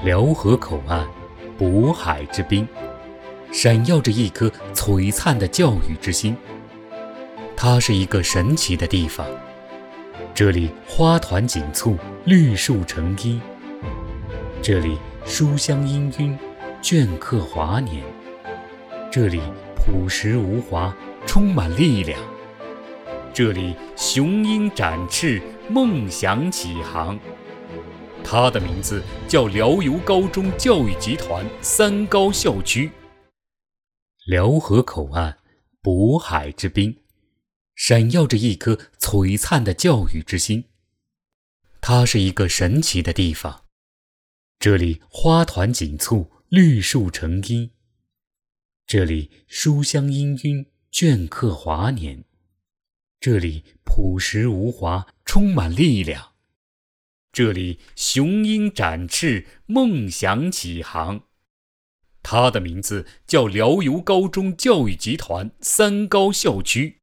辽河口岸，渤海之滨，闪耀着一颗璀璨的教育之心。它是一个神奇的地方，这里花团锦簇，绿树成荫，这里书香氤氲，镌刻华年，这里朴实无华，充满力量，这里雄鹰展翅，梦想起航。它的名字叫辽游高中教育集团三高校区。辽河口岸，渤海之滨，闪耀着一颗璀璨的教育之心。它是一个神奇的地方，这里花团锦簇，绿树成荫，这里书香氤氲，镌刻华年，这里朴实无华，充满力量，这里雄鹰展翅，梦想起航。它的名字叫辽游高中教育集团三高校区。